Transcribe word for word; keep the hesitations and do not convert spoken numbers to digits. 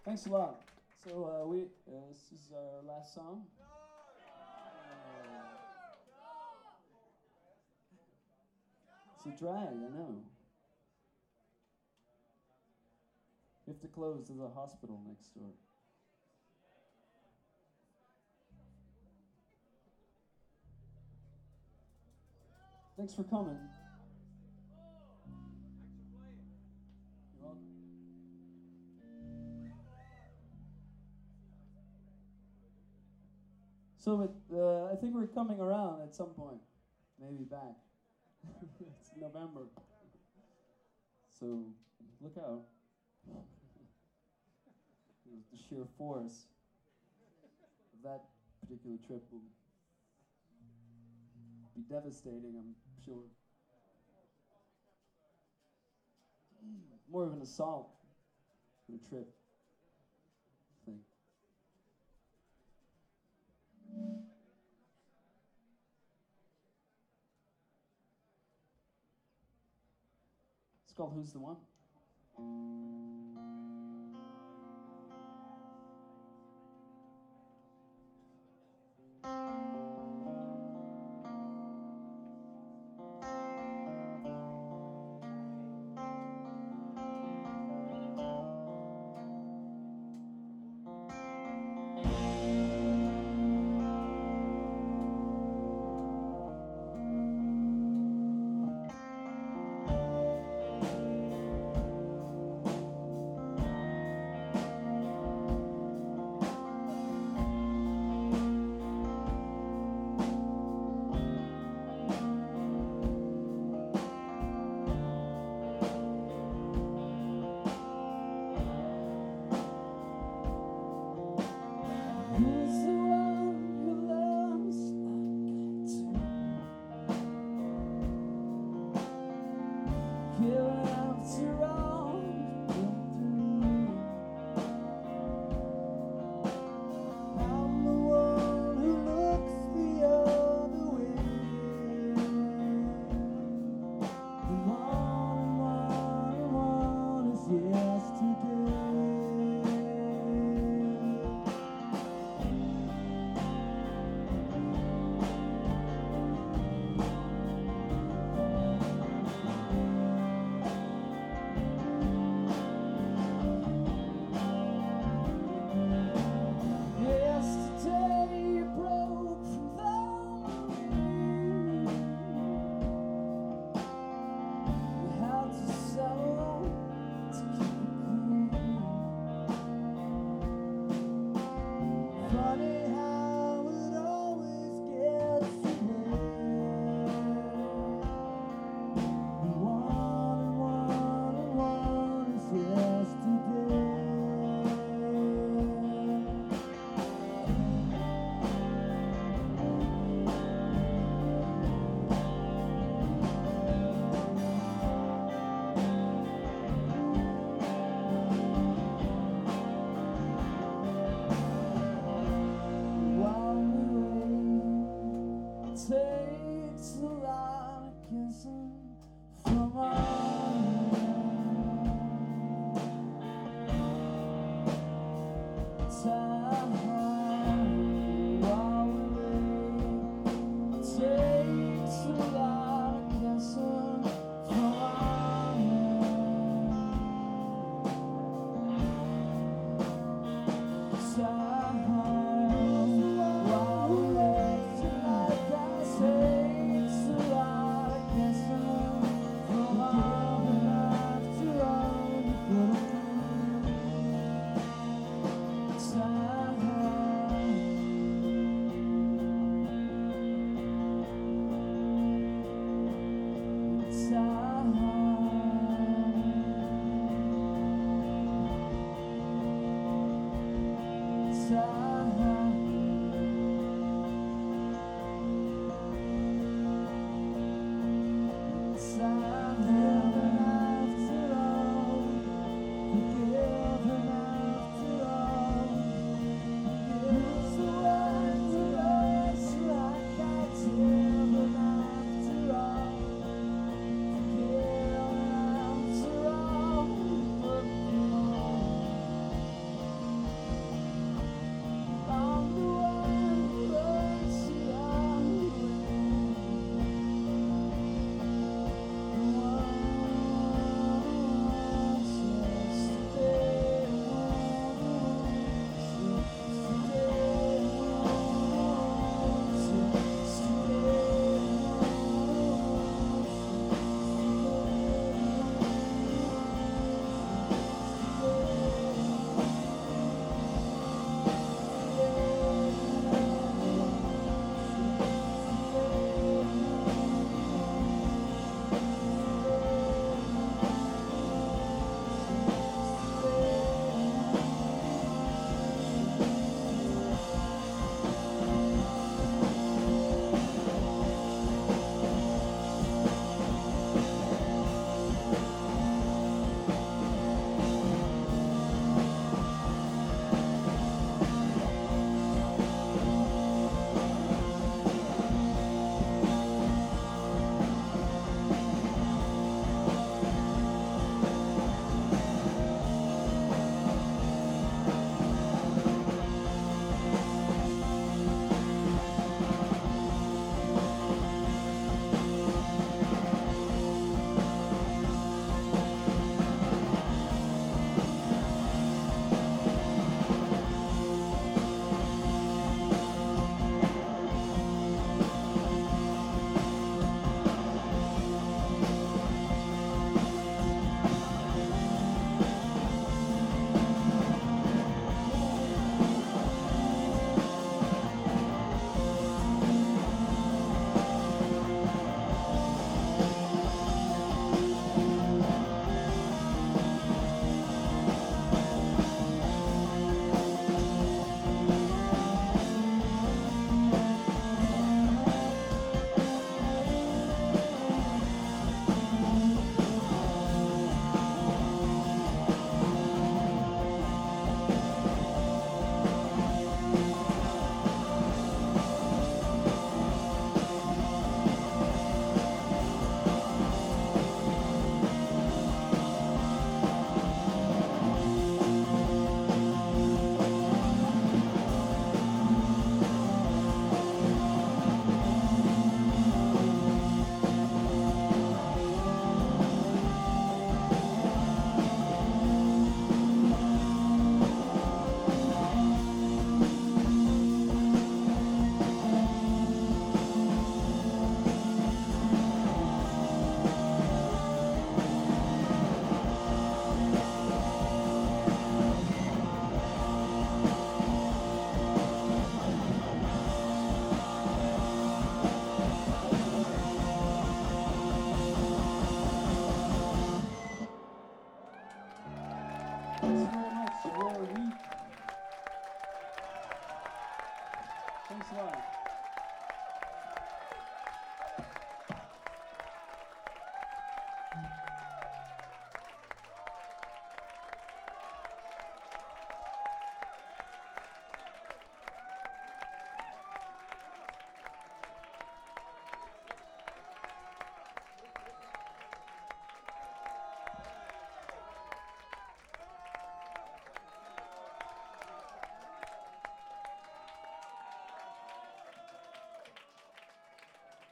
Thanks a lot. So uh, we uh, this is our last song. Uh, it's a drag, I know. We have to close. There's a hospital next door. Thanks for coming. You're welcome. So it, uh, I think we're coming around at some point, maybe back. It's November, so look out. The sheer force of that particular trip will be devastating, I'm sure. More of an assault than a trip, I think. It's called Who's the One? Who's the one who loves like I do? Giving after all you've been through. I'm the one who looks the other way. The one, one, one is yesterday. Running